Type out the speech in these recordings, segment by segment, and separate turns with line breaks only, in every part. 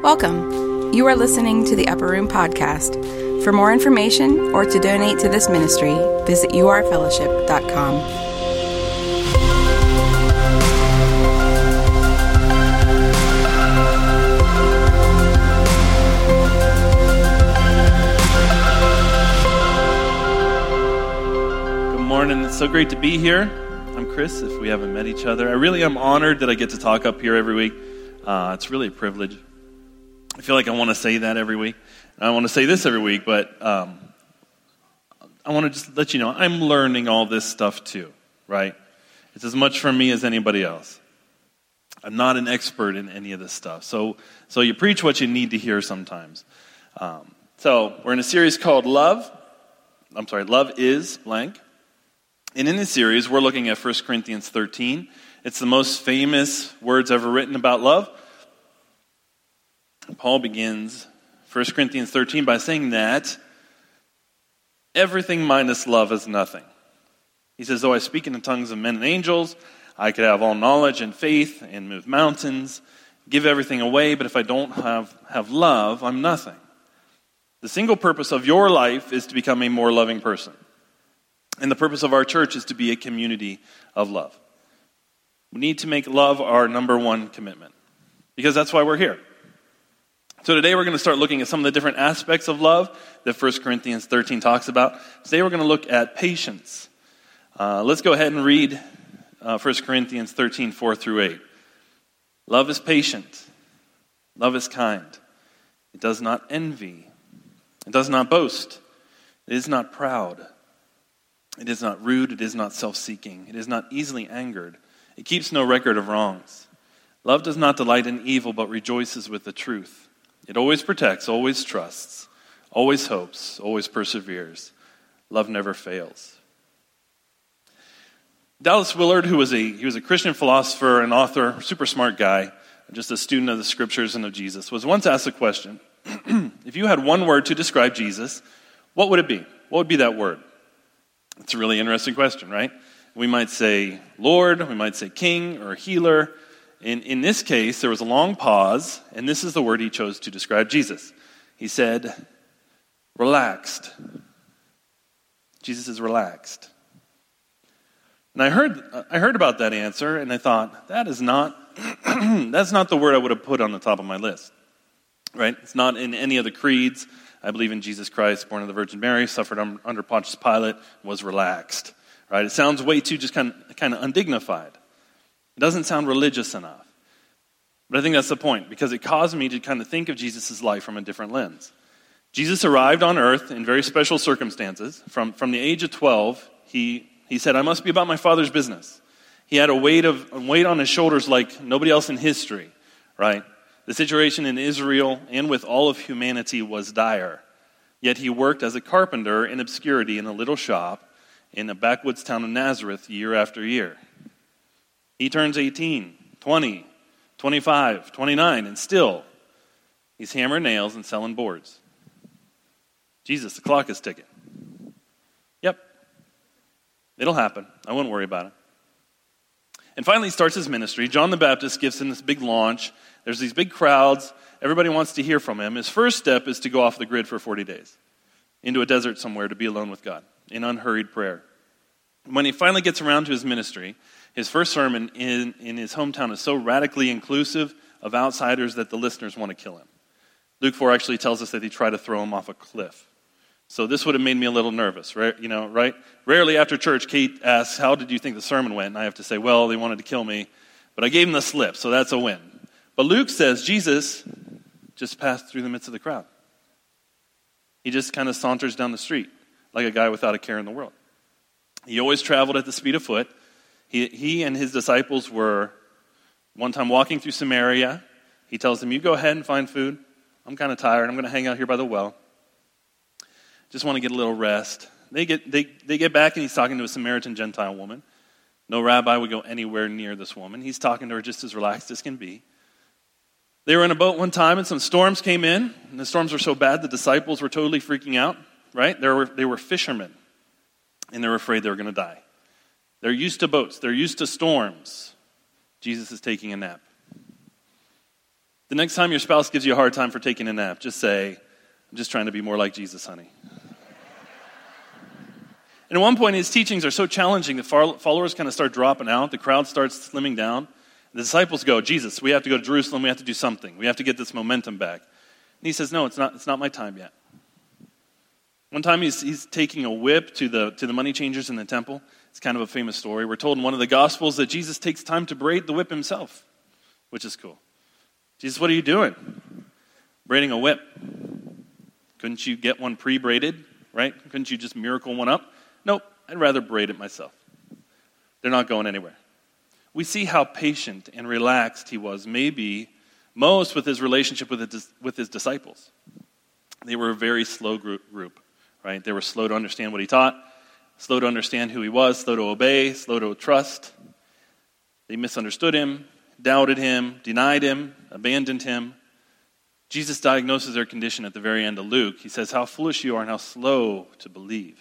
Welcome. You are listening to the Upper Room Podcast. For more information or to donate to this ministry, visit urfellowship.com.
Good morning. It's so great to be here. I'm Chris, if we haven't met each other. I really am honored that I get to talk up here every week. It's really a privilege. I feel like I want to say that every week. I want to say this every week, but I want to just let you know I'm learning all this stuff too, right? It's as much from me as anybody else. I'm not an expert in any of this stuff. So you preach what you need to hear sometimes. So we're in a series called Love is blank. And in this series, we're looking at 1 Corinthians 13. It's the most famous words ever written about love. Paul begins 1 Corinthians 13 by saying that everything minus love is nothing. He says, though I speak in the tongues of men and angels, I could have all knowledge and faith and move mountains, give everything away, but if I don't have love, I'm nothing. The single purpose of your life is to become a more loving person. And the purpose of our church is to be a community of love. We need to make love our number one commitment, because that's why we're here. So today we're going to start looking at some of the different aspects of love that 1 Corinthians 13 talks about. Today we're going to look at patience. Let's go ahead and read 1 Corinthians 13, 4 through 8. Love is patient. Love is kind. It does not envy. It does not boast. It is not proud. It is not rude. It is not self-seeking. It is not easily angered. It keeps no record of wrongs. Love does not delight in evil, but rejoices with the truth. It always protects, always trusts, always hopes, always perseveres. Love never fails. Dallas Willard, he was a Christian philosopher and author, super smart guy, just a student of the scriptures and of Jesus, was once asked a question. If you had one word to describe Jesus, what would it be? What would be that word? It's a really interesting question, right? We might say Lord, we might say King or Healer. In this case, there was a long pause, and this is the word he chose to describe Jesus. He said, relaxed. Jesus is relaxed. And I heard about that answer, and I thought, that's not the word I would have put on the top of my list. Right? It's not in any of the creeds. I believe in Jesus Christ, born of the Virgin Mary, suffered under Pontius Pilate, was relaxed. Right? It sounds way too just kind of undignified. It doesn't sound religious enough. But I think that's the point, because it caused me to kind of think of Jesus' life from a different lens. Jesus arrived on earth in very special circumstances. From the age of 12, he said, I must be about my Father's business. He had a weight on his shoulders like nobody else in history, right? The situation in Israel and with all of humanity was dire. Yet he worked as a carpenter in obscurity in a little shop in the backwoods town of Nazareth year after year. He turns 18, 20, 25, 29, and still he's hammering nails and selling boards. Jesus, the clock is ticking. Yep, it'll happen. I wouldn't worry about it. And finally he starts his ministry. John the Baptist gives him this big launch. There's these big crowds. Everybody wants to hear from him. His first step is to go off the grid for 40 days into a desert somewhere to be alone with God in unhurried prayer. When he finally gets around to his ministry, his first sermon in his hometown is so radically inclusive of outsiders that the listeners want to kill him. Luke 4 actually tells us that he tried to throw him off a cliff. So this would have made me a little nervous, right? Right? Rarely after church, Kate asks, how did you think the sermon went? And I have to say, well, they wanted to kill me, but I gave him the slip, so that's a win. But Luke says Jesus just passed through the midst of the crowd. He just kind of saunters down the street like a guy without a care in the world. He always traveled at the speed of foot. He and his disciples were one time walking through Samaria. He tells them, you go ahead and find food. I'm kind of tired. I'm going to hang out here by the well. Just want to get a little rest. They get back, and he's talking to a Samaritan Gentile woman. No rabbi would go anywhere near this woman. He's talking to her just as relaxed as can be. They were in a boat one time, and some storms came in. And the storms were so bad, the disciples were totally freaking out. Right? They were fishermen, and they were afraid they were going to die. They're used to boats. They're used to storms. Jesus is taking a nap. The next time your spouse gives you a hard time for taking a nap, just say, I'm just trying to be more like Jesus, honey. And at one point, his teachings are so challenging that followers kind of start dropping out. The crowd starts slimming down. The disciples go, Jesus, we have to go to Jerusalem. We have to do something. We have to get this momentum back. And he says, no, it's not my time yet. One time he's taking a whip to the money changers in the temple. It's kind of a famous story. We're told in one of the Gospels that Jesus takes time to braid the whip himself, which is cool. Jesus, what are you doing? Braiding a whip. Couldn't you get one pre-braided, right? Couldn't you just miracle one up? Nope, I'd rather braid it myself. They're not going anywhere. We see how patient and relaxed he was, maybe most with his relationship with his disciples. They were a very slow group, right? They were slow to understand what he taught, slow to understand who he was, slow to obey, slow to trust. They misunderstood him, doubted him, denied him, abandoned him. Jesus diagnoses their condition at the very end of Luke. He says, how foolish you are and how slow to believe.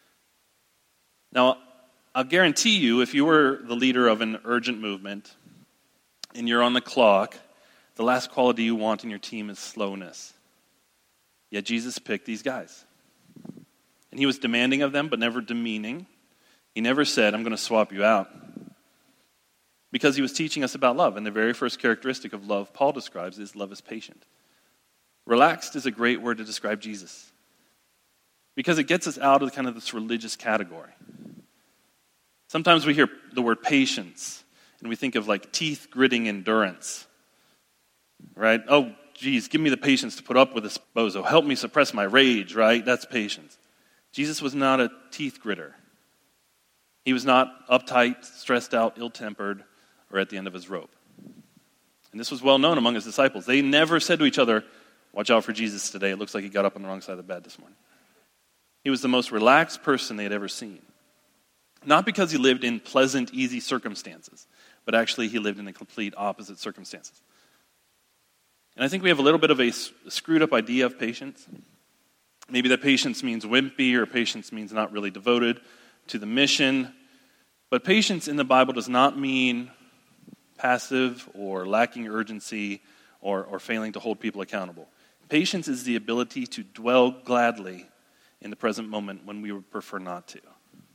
Now, I'll guarantee you, if you were the leader of an urgent movement and you're on the clock, the last quality you want in your team is slowness. Yet Jesus picked these guys. And he was demanding of them, but never demeaning. He never said, I'm going to swap you out. Because he was teaching us about love. And the very first characteristic of love Paul describes is love is patient. Relaxed is a great word to describe Jesus. Because it gets us out of kind of this religious category. Sometimes we hear the word patience, and we think of like teeth-gritting endurance. Right? Oh, geez, give me the patience to put up with this bozo. Help me suppress my rage, right? That's patience. Jesus was not a teeth-gritter. He was not uptight, stressed out, ill-tempered, or at the end of his rope. And this was well known among his disciples. They never said to each other, watch out for Jesus today. It looks like he got up on the wrong side of the bed this morning. He was the most relaxed person they had ever seen. Not because he lived in pleasant, easy circumstances, but actually he lived in the complete opposite circumstances. And I think we have a little bit of a screwed up idea of patience. Maybe that patience means wimpy, or patience means not really devoted to the mission. But patience in the Bible does not mean passive or lacking urgency or failing to hold people accountable. Patience is the ability to dwell gladly in the present moment when we would prefer not to.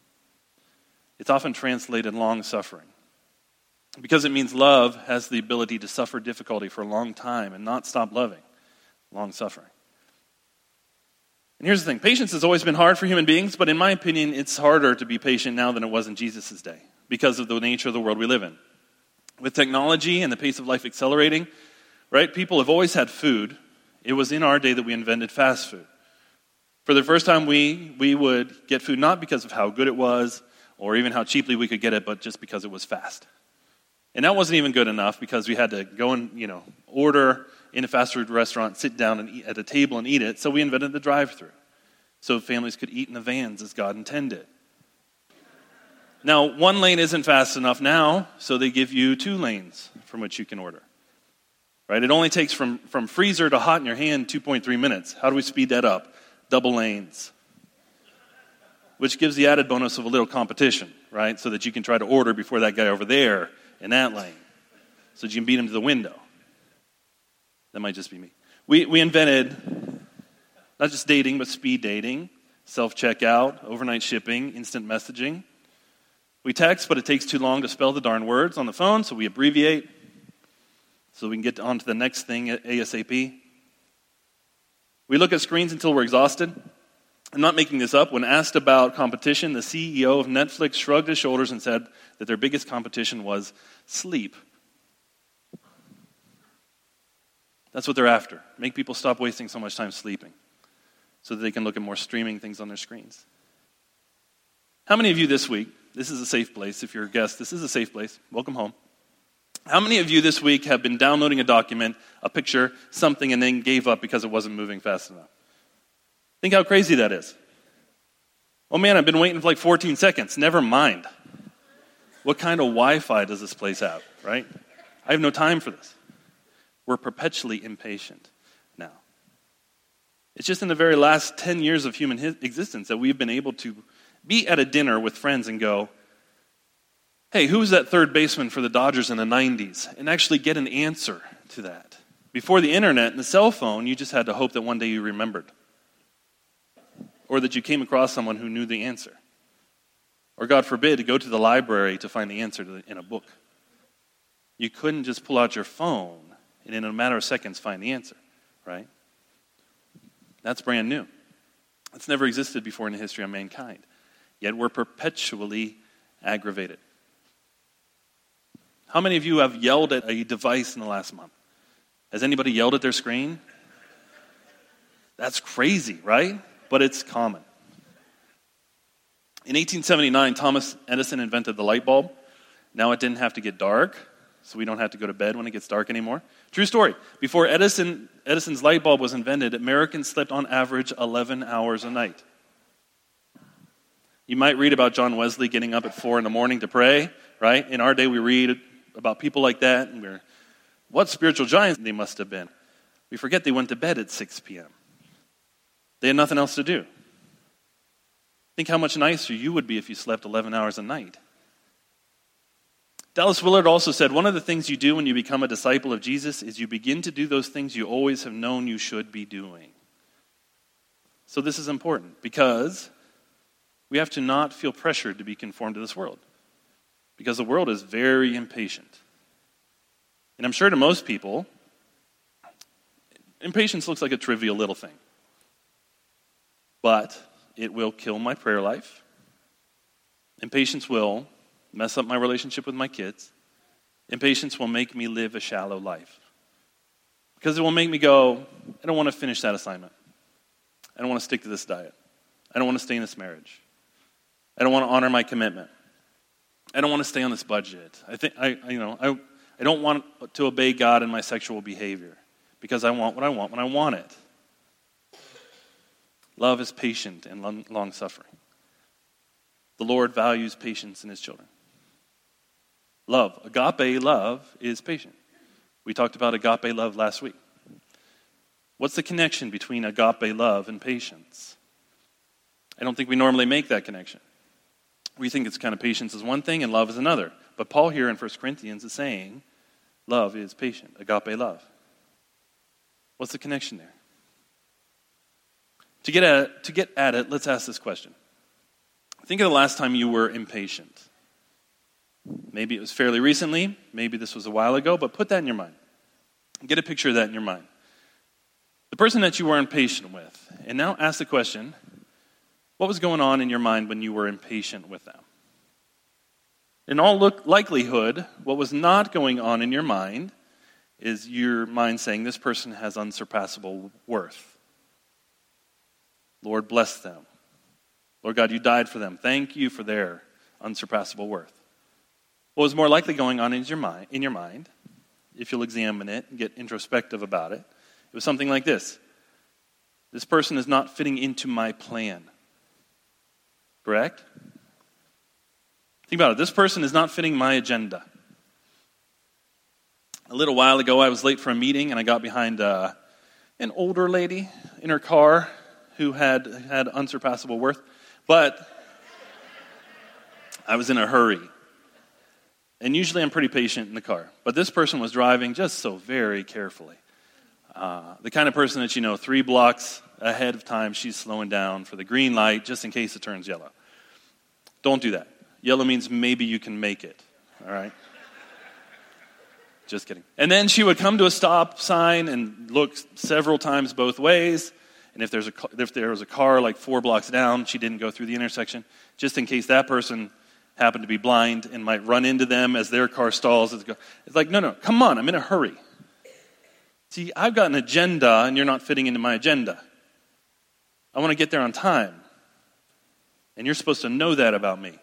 It's often translated long-suffering. Because it means love has the ability to suffer difficulty for a long time and not stop loving. Long-suffering. And here's the thing. Patience has always been hard for human beings, but in my opinion, it's harder to be patient now than it was in Jesus' day because of the nature of the world we live in. With technology and the pace of life accelerating, right, people have always had food. It was in our day that we invented fast food. For the first time, we would get food not because of how good it was or even how cheaply we could get it, but just because it was fast. And that wasn't even good enough because we had to go and, order in a fast food restaurant, sit down and eat at a table and eat it. So we invented the drive-thru so families could eat in the vans as God intended. Now, one lane isn't fast enough now, so they give you 2 lanes from which you can order. Right? It only takes from freezer to hot in your hand 2.3 minutes. How do we speed that up? Double lanes. Which gives the added bonus of a little competition, right? So that you can try to order before that guy over there in that lane. So that you can beat him to the window. That might just be me. We invented not just dating, but speed dating, self-checkout, overnight shipping, instant messaging. We text, but it takes too long to spell the darn words on the phone, so we abbreviate so we can get on to the next thing ASAP. We look at screens until we're exhausted. I'm not making this up. When asked about competition, the CEO of Netflix shrugged his shoulders and said that their biggest competition was sleep. That's what they're after. Make people stop wasting so much time sleeping so that they can look at more streaming things on their screens. How many of you this week, this is a safe place, if you're a guest, this is a safe place, welcome home. How many of you this week have been downloading a document, a picture, something, and then gave up because it wasn't moving fast enough? Think how crazy that is. Oh man, I've been waiting for like 14 seconds. Never mind. What kind of Wi-Fi does this place have, right? I have no time for this. We're perpetually impatient now. It's just in the very last 10 years of human existence that we've been able to be at a dinner with friends and go, hey, who was that third baseman for the Dodgers in the 90s? And actually get an answer to that. Before the internet and the cell phone, you just had to hope that one day you remembered. Or that you came across someone who knew the answer. Or God forbid, to go to the library to find the answer in a book. You couldn't just pull out your phone and in a matter of seconds find the answer, right? That's brand new. It's never existed before in the history of mankind. Yet we're perpetually aggravated. How many of you have yelled at a device in the last month? Has anybody yelled at their screen? That's crazy, right? But it's common. In 1879, Thomas Edison invented the light bulb. Now it didn't have to get dark, so we don't have to go to bed when it gets dark anymore. True story. Before Edison's light bulb was invented, Americans slept on average 11 hours a night. You might read about John Wesley getting up at 4 a.m. to pray, right? In our day, we read about people like that, and what spiritual giants they must have been. We forget they went to bed at 6 p.m. They had nothing else to do. Think how much nicer you would be if you slept 11 hours a night. Dallas Willard also said, one of the things you do when you become a disciple of Jesus is you begin to do those things you always have known you should be doing. So this is important because we have to not feel pressured to be conformed to this world. Because the world is very impatient. And I'm sure to most people, impatience looks like a trivial little thing. But it will kill my prayer life. Impatience will mess up my relationship with my kids. Impatience will make me live a shallow life. Because it will make me go, I don't want to finish that assignment. I don't want to stick to this diet. I don't want to stay in this marriage. I don't want to honor my commitment. I don't want to stay on this budget. I don't want to obey God in my sexual behavior because I want what I want when I want it. Love is patient and long-suffering. The Lord values patience in his children. Love, agape love, is patient. We talked about agape love last week. What's the connection between agape love and patience? I don't think we normally make that connection. We think it's kind of patience is one thing and love is another. But Paul here in 1 Corinthians is saying love is patient, agape love. What's the connection there? To get at it, let's ask this question. Think of the last time you were impatient. Maybe it was fairly recently, maybe this was a while ago, but put that in your mind. Get a picture of that in your mind. The person that you were impatient with. And now ask the question, what was going on in your mind when you were impatient with them? In all likelihood, what was not going on in your mind is your mind saying, this person has unsurpassable worth. Lord, bless them. Lord God, you died for them. Thank you for their unsurpassable worth. What was more likely going on in your mind, if you'll examine it and get introspective about it, it was something like this. This person is not fitting into my plan. Correct? Think about it. This person is not fitting my agenda. A little while ago, I was late for a meeting, and I got behind an older lady in her car who had unsurpassable worth. But I was in a hurry. And usually I'm pretty patient in the car. But this person was driving just so very carefully. The kind of person that, 3 blocks ahead of time, she's slowing down for the green light just in case it turns yellow. Don't do that. Yellow means maybe you can make it. All right? Just kidding. And then she would come to a stop sign and look several times both ways. And if there was a car like 4 blocks down, she didn't go through the intersection, just in case that person happened to be blind and might run into them as their car stalls. It's like, no, come on, I'm in a hurry. See, I've got an agenda and you're not fitting into my agenda. I want to get there on time. And you're supposed to know that about me.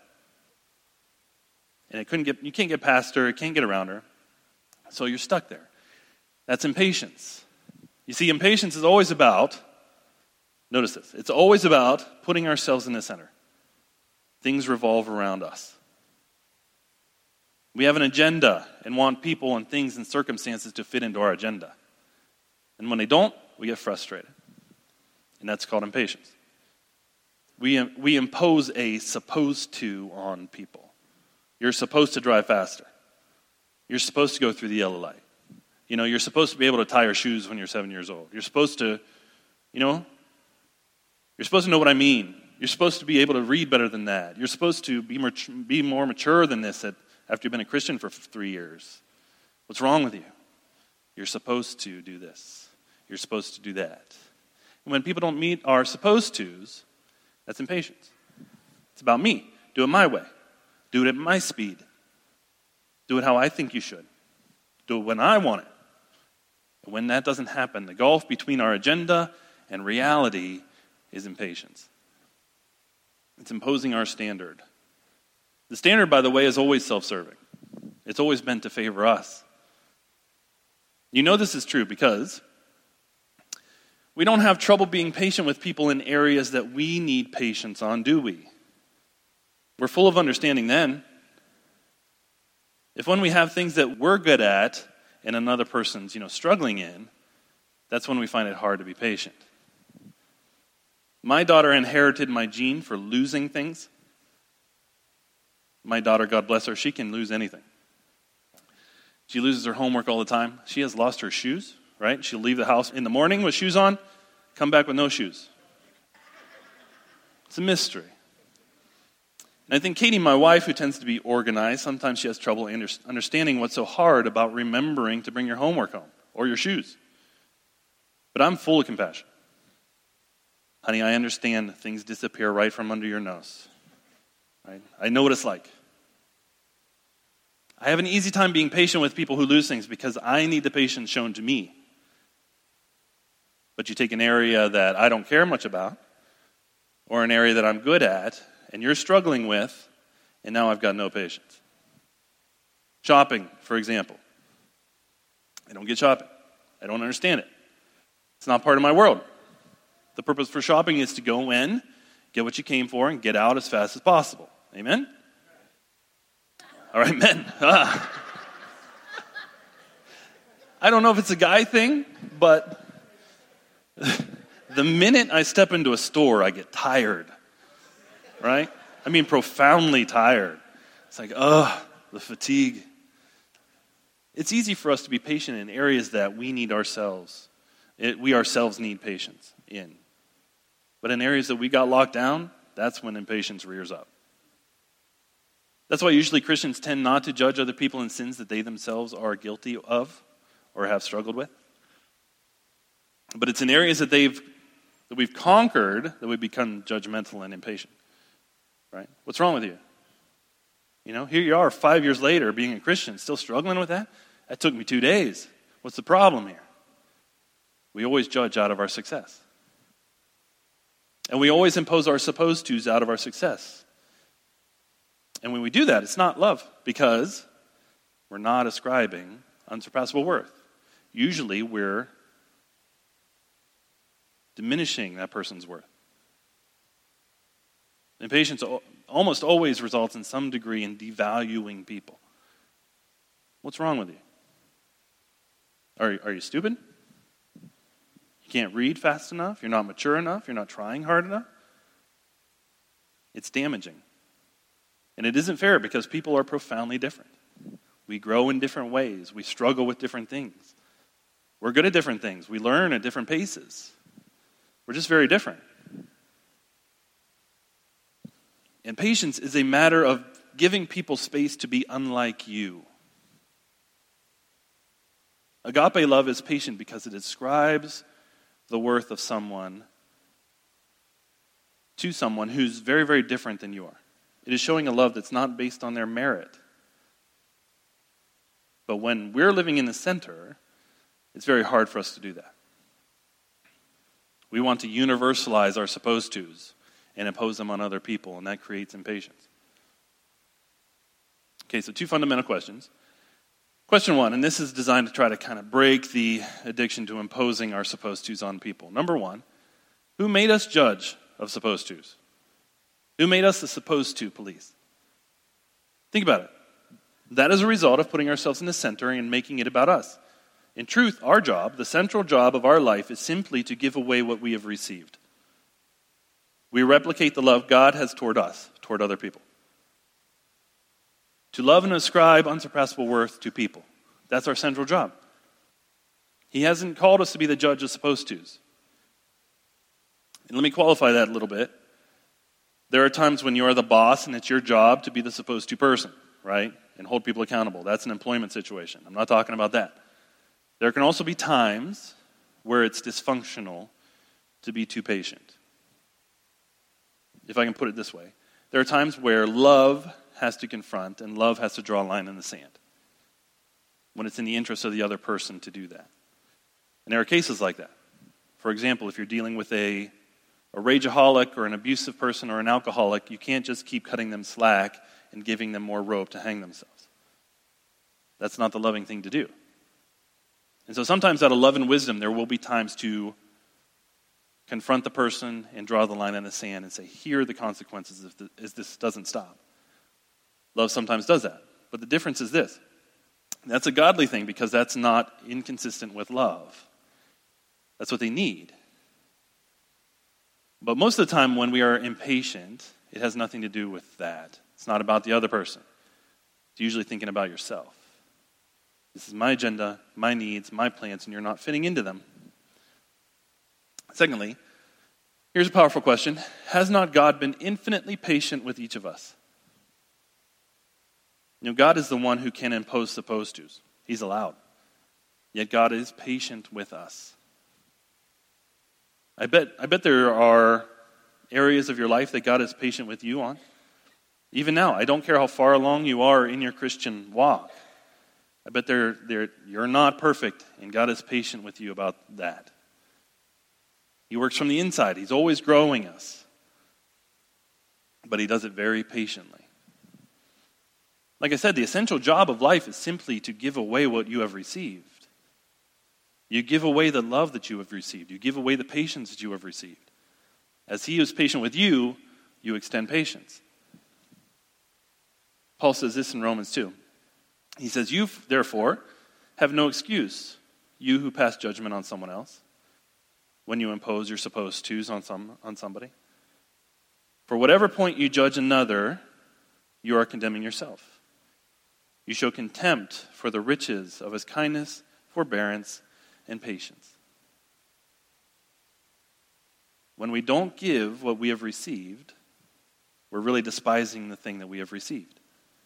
And you can't get past her, you can't get around her. So you're stuck there. That's impatience. You see, impatience is always about, notice this, it's always about putting ourselves in the center. Things revolve around us. We have an agenda and want people and things and circumstances to fit into our agenda. And when they don't, we get frustrated. And that's called impatience. We impose a supposed to on people. You're supposed to drive faster. You're supposed to go through the yellow light. You're supposed to be able to tie your shoes when you're 7 years old. You're supposed to, you're supposed to know what I mean. You're supposed to be able to read better than that. You're supposed to be more mature than this after you've been a Christian for 3 years. What's wrong with you? You're supposed to do this. You're supposed to do that. And when people don't meet our supposed tos, that's impatience. It's about me. Do it my way. Do it at my speed. Do it how I think you should. Do it when I want it. And when that doesn't happen, the gulf between our agenda and reality is impatience. It's imposing our standard. The standard, by the way, is always self-serving. It's always meant to favor us. You know this is true because we don't have trouble being patient with people in areas that we need patience on, do we? We're full of understanding then. If when we have things that we're good at and another person's, struggling in, that's when we find it hard to be patient. My daughter inherited my gene for losing things. My daughter, God bless her, she can lose anything. She loses her homework all the time. She has lost her shoes, right? She'll leave the house in the morning with shoes on, come back with no shoes. It's a mystery. And I think Katie, my wife, who tends to be organized, sometimes she has trouble understanding what's so hard about remembering to bring your homework home or your shoes. But I'm full of compassion. Honey, I understand things disappear right from under your nose. Right? I know what it's like. I have an easy time being patient with people who lose things because I need the patience shown to me. But you take an area that I don't care much about, or an area that I'm good at, and you're struggling with, and now I've got no patience. Shopping, for example. I don't get shopping. I don't understand it. It's not part of my world. The purpose for shopping is to go in, get what you came for, and get out as fast as possible. Amen? All right, men. I don't know if it's a guy thing, but the minute I step into a store, I get tired. Right? I mean, profoundly tired. It's like, the fatigue. It's easy for us to be patient in areas that we need ourselves. We ourselves need patience in. But in areas that we got locked down, that's when impatience rears up. That's why usually Christians tend not to judge other people in sins that they themselves are guilty of or have struggled with. But it's in areas that we've conquered that we become judgmental and impatient. Right? What's wrong with you? Here you are 5 years later being a Christian, still struggling with that? That took me 2 days. What's the problem here? We always judge out of our success. And we always impose our supposed tos out of our success. And when we do that, it's not love because we're not ascribing unsurpassable worth. Usually we're diminishing that person's worth. Impatience almost always results in some degree in devaluing people. What's wrong with you? Are you stupid? You can't read fast enough? You're not mature enough? You're not trying hard enough? It's damaging. And it isn't fair because people are profoundly different. We grow in different ways. We struggle with different things. We're good at different things. We learn at different paces. We're just very different. And patience is a matter of giving people space to be unlike you. Agape love is patient because it ascribes the worth of someone to someone who's very, very different than you are. It is showing a love that's not based on their merit. But when we're living in the center, it's very hard for us to do that. We want to universalize our supposed tos and impose them on other people, and that creates impatience. Okay, so 2 fundamental questions. Question 1, and this is designed to try to kind of break the addiction to imposing our supposed tos on people. Number 1, who made us judge of supposed tos? Who made us the supposed to police? Think about it. That is a result of putting ourselves in the center and making it about us. In truth, our job, the central job of our life, is simply to give away what we have received. We replicate the love God has toward us, toward other people. To love and ascribe unsurpassable worth to people. That's our central job. He hasn't called us to be the judge of supposed tos. And let me qualify that a little bit. There are times when you are the boss and it's your job to be the supposed to person, right? And hold people accountable. That's an employment situation. I'm not talking about that. There can also be times where it's dysfunctional to be too patient. If I can put it this way. There are times where love has to confront and love has to draw a line in the sand. When it's in the interest of the other person to do that. And there are cases like that. For example, if you're dealing with a rageaholic or an abusive person or an alcoholic, you can't just keep cutting them slack and giving them more rope to hang themselves. That's not the loving thing to do. And so sometimes out of love and wisdom, there will be times to confront the person and draw the line in the sand and say, here are the consequences if this doesn't stop. Love sometimes does that. But the difference is this. That's a godly thing because that's not inconsistent with love. That's what they need. But most of the time when we are impatient, it has nothing to do with that. It's not about the other person. It's usually thinking about yourself. This is my agenda, my needs, my plans, and you're not fitting into them. Secondly, here's a powerful question. Has not God been infinitely patient with each of us? You know, God is the one who can impose supposed tos. He's allowed. Yet God is patient with us. I bet there are areas of your life that God is patient with you on. Even now, I don't care how far along you are in your Christian walk. I bet you're not perfect, and God is patient with you about that. He works from the inside. He's always growing us. But he does it very patiently. Like I said, the essential job of life is simply to give away what you have received. You give away the love that you have received. You give away the patience that you have received. As he is patient with you, you extend patience. Paul says this in Romans 2. He says, you, therefore, have no excuse, you who pass judgment on someone else, when you impose your supposed tos on somebody. For whatever point you judge another, you are condemning yourself. You show contempt for the riches of his kindness, forbearance, and patience. When we don't give what we have received, we're really despising the thing that we have received.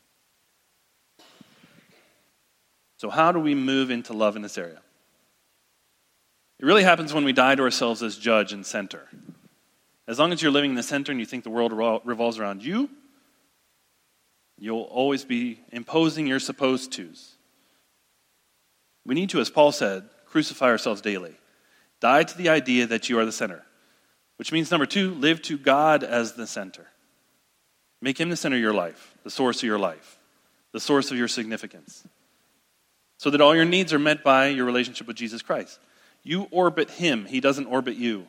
So how do we move into love in this area? It really happens when we die to ourselves as judge and center. As long as you're living in the center and you think the world revolves around you, you'll always be imposing your supposed tos. We need to, as Paul said, crucify ourselves daily. Die to the idea that you are the center. Which means, number 2, live to God as the center. Make him the center of your life, the source of your life, the source of your significance. So that all your needs are met by your relationship with Jesus Christ. You orbit him. He doesn't orbit you.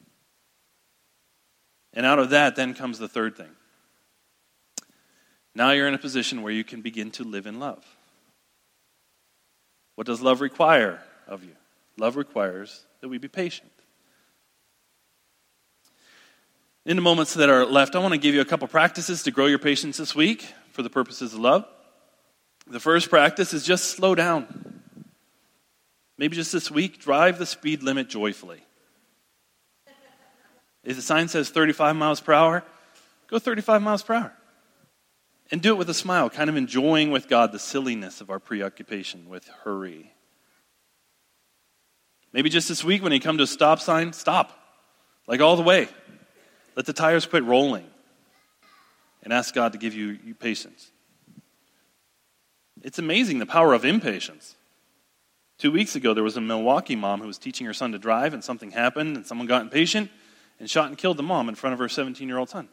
And out of that then comes the third thing. Now you're in a position where you can begin to live in love. What does love require of you? Love requires that we be patient. In the moments that are left, I want to give you a couple practices to grow your patience this week for the purposes of love. The first practice is just slow down. Maybe just this week, drive the speed limit joyfully. If the sign says 35 miles per hour, go 35 miles per hour. And do it with a smile, kind of enjoying with God the silliness of our preoccupation with hurry. Maybe just this week when you come to a stop sign, stop. Like all the way. Let the tires quit rolling. And ask God to give you patience. It's amazing the power of impatience. 2 weeks ago, there was a Milwaukee mom who was teaching her son to drive, and something happened, and someone got impatient and shot and killed the mom in front of her 17-year-old son.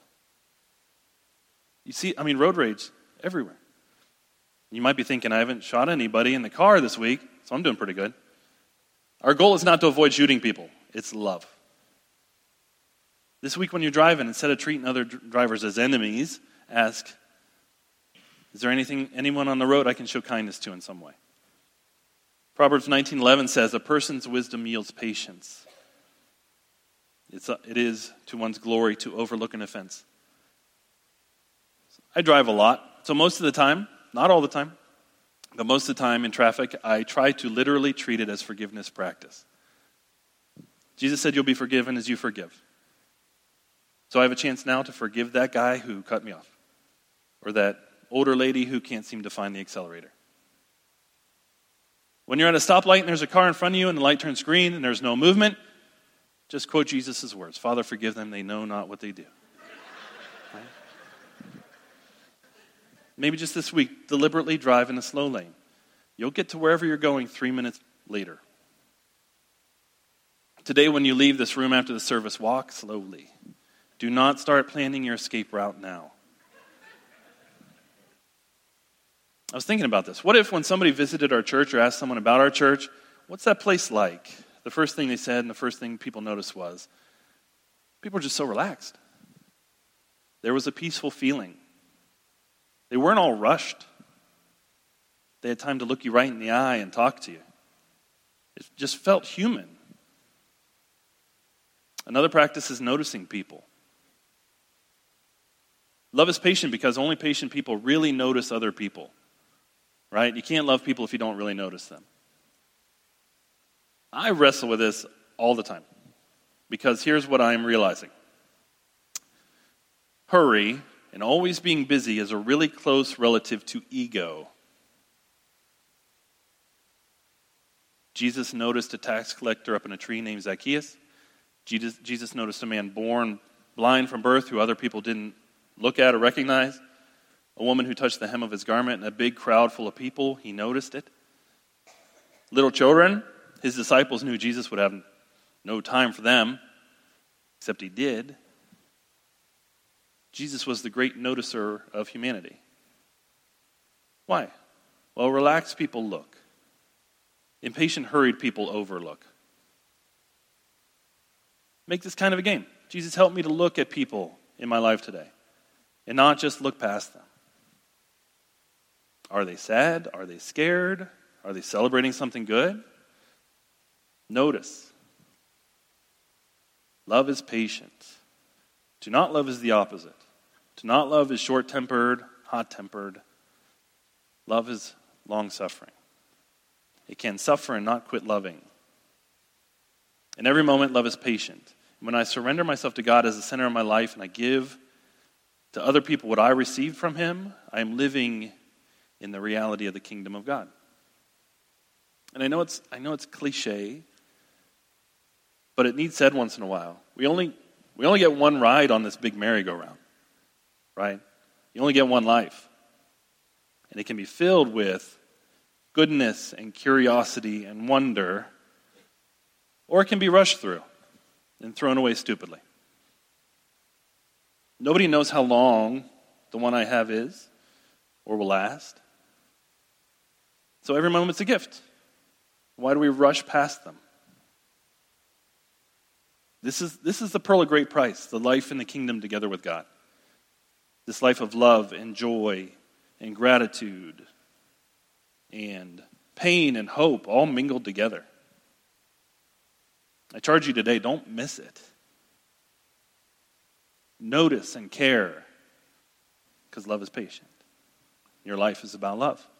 You see, road rage everywhere. You might be thinking, I haven't shot anybody in the car this week, so I'm doing pretty good. Our goal is not to avoid shooting people. It's love. This week when you're driving, instead of treating other drivers as enemies, ask, is there anyone on the road I can show kindness to in some way? Proverbs 19:11 says, a person's wisdom yields patience. It is to one's glory to overlook an offense. I drive a lot, so most of the time, not all the time, But most of the time in traffic, I try to literally treat it as forgiveness practice. Jesus said you'll be forgiven as you forgive. So I have a chance now to forgive that guy who cut me off, or that older lady who can't seem to find the accelerator. When you're at a stoplight and there's a car in front of you and the light turns green and there's no movement, just quote Jesus' words, "Father, forgive them, they know not what they do." Right? Maybe just this week, deliberately drive in a slow lane. You'll get to wherever you're going 3 minutes later. Today, when you leave this room after the service, walk slowly. Do not start planning your escape route now. I was thinking about this. What if when somebody visited our church or asked someone about our church, what's that place like? The first thing they said and the first thing people noticed was, people were just so relaxed. There was a peaceful feeling. They weren't all rushed. They had time to look you right in the eye and talk to you. It just felt human. Another practice is noticing people. Love is patient because only patient people really notice other people. Right? You can't love people if you don't really notice them. I wrestle with this all the time because here's what I'm realizing. Hurry and always being busy is a really close relative to ego. Jesus noticed a tax collector up in a tree named Zacchaeus. Jesus noticed a man born blind from birth who other people didn't look at or recognize. A woman who touched the hem of his garment in a big crowd full of people, he noticed it. Little children, his disciples knew Jesus would have no time for them, except he did. Jesus was the great noticer of humanity. Why? Well, relaxed people look. Impatient, hurried people overlook. Make this kind of a game. Jesus, help me to look at people in my life today and not just look past them. Are they sad? Are they scared? Are they celebrating something good? Notice. Love is patient. To not love is the opposite. To not love is short-tempered, hot-tempered. Love is long-suffering. It can suffer and not quit loving. In every moment, love is patient. When I surrender myself to God as the center of my life and I give to other people what I received from Him, I am living in the reality of the kingdom of God. And I know it's cliche, but it needs said once in a while. We only get one ride on this big merry-go-round, right? You only get one life. And it can be filled with goodness and curiosity and wonder, or it can be rushed through and thrown away stupidly. Nobody knows how long the one I have is or will last. So every moment's a gift. Why do we rush past them? This is the pearl of great price, the life in the kingdom together with God. This life of love and joy and gratitude and pain and hope all mingled together. I charge you today, don't miss it. Notice and care, because love is patient. Your life is about love.